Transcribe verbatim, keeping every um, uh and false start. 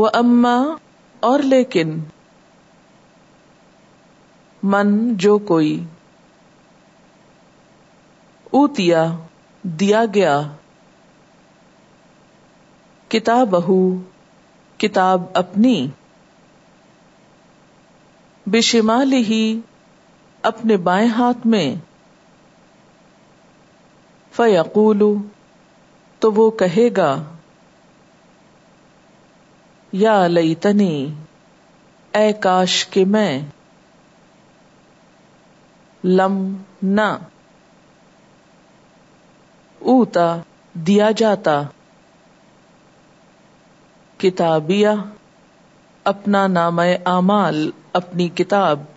व अम्मा और लेकिन, मन जो कोई, ऊतिया दिया गया, किताबहू किताब अपनी, बिशिमालिही अपने बाएं हाथ में, फयकूलु तो वो कहेगा, या लैतनी ऐ काश के मैं, लम ना, ऊता दिया जाता, किताबिया अपना नामे आमाल अपनी किताब,